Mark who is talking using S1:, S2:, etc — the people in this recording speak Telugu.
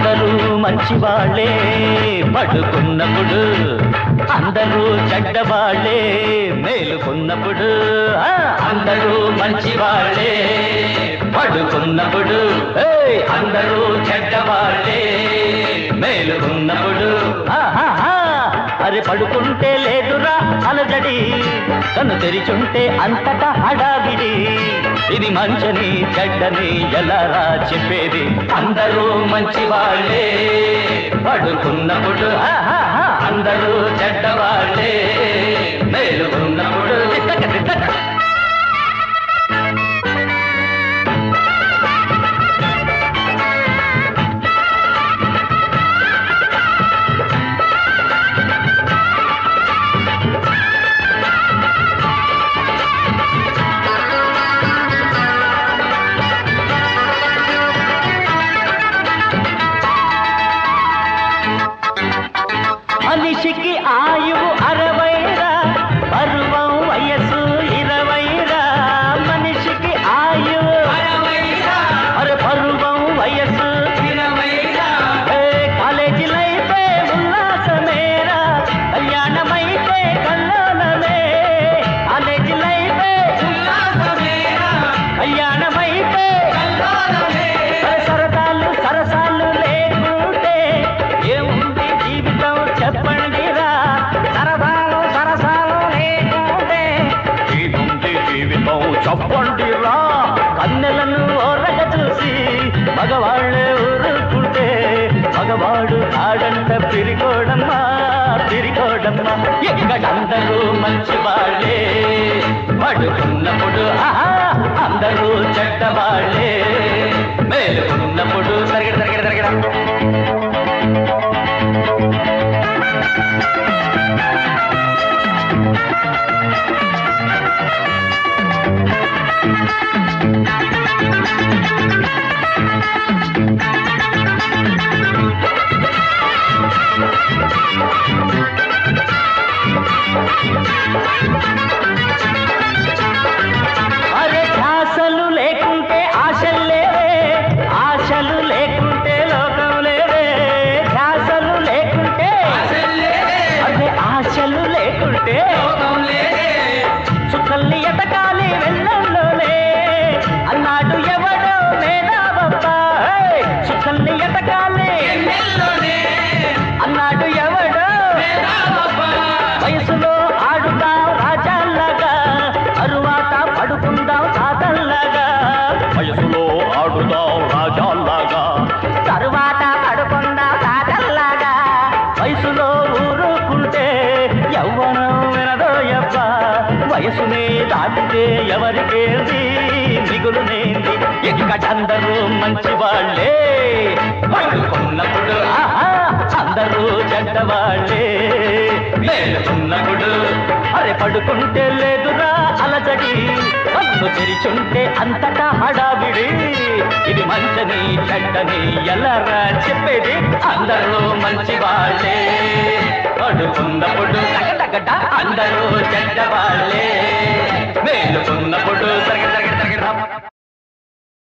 S1: అందరూ మంచి వాళ్ళే పడుకున్నప్పుడు, అందరూ చెడ్డవాళ్ళే మేలుకున్నప్పుడు. అందరూ మంచి వాళ్ళే పడుకున్నప్పుడు, అందరూ చెడ్డవాళ్ళే మేలుకున్నప్పుడు. అరే పడుకుంటే లేదురా అలజడి, కన్ను తెరిచుంటే అంతటా హడావిడి. ఇది మంచని చెడ్డని ఎలారా చెప్పేది? అందరూ మంచి వాళ్ళే పడుకున్నప్పుడు, అందరూ చెడ్డవాళ్ళే మేలుకున్నప్పుడు. మనిషికి ఆయువు 60 రా, పరువం వయసు 20 రా. మనిషికి ఆయువు 60 రా, అరే పరువం వయసు 20 రా. కాలేజీ లైఫే ఉల్లాసమేరా, కళ్యాణమైతే కల్లోలమే. కాలేజీ లైఫే ఉల్లాసమేరా, కళ్యాణమైతే కల్లోలమే. సరదాలు సరసాలు లేకుంటే ఏముంది జీవితం చెప్పండిరా? సరదాలు సరసాలు లేకుంటే ఏముంది జీవితం చెప్పండిరా? కన్నెలను ఓరగ చూసి మగవాళ్ళే ఊరుకుంటే మగవాడు ఆడంట పిరికోడమ్మా పిరికోడమ్మా. ఎక్కడందరూ మంచి వాళ్ళే పడుకున్నప్పుడు, అందరూ చెడ్డవాళ్ళే మేలుకున్నప్పుడు. తరగడ తరగడ తరగడ. అరే ధ్యాసలు లేకుంటే ఆశలు లేవే, ఆశలు లేకుంటే లోకం లేవే. ధ్యాసలు లేకుంటే అదే ఆశలు లేకుంటే లోకం లేవే. చుక్కల్ని ఎతకాలి వెన్నెల్లోనే అన్నాడు ఎవడో మేధావబ్బా. చుక్కల్ని ఎతకాలి వెన్నెల్లోనే అన్నాడు ఎవడో మేధావబ్బా. వయసులో ఆడుతాం రాజాల్లాగా, తరువాత పడుకుందాం తాతల్లాగా. వయసులో ఆడుతాం రాజాల్లాగా, తరువాత పడుకుందాం తాతల్లాగా. వయసులో ఊరుకుంటే యవ్వనం వినదోయబ్బా. వయసునే దాటితే ఎవరికేంది మిగులునేంది? ఎక్కడందరూ మంచి వాళ్ళే పడుకున్నప్పుడు, అందరూ చెడ్డవాళ్ళే మేలుకున్నప్పుడు. అరే పడుకుంటే లేదురా అలజడి, కన్ను తెరిచుంటే అంతటా హడావిడి. ఇది మంచని చెడ్డని ఎలారా చెప్పేది? అందరూ మంచి వాళ్ళే పడుకున్నప్పుడు, అందరూ చెడ్డవాళ్ళే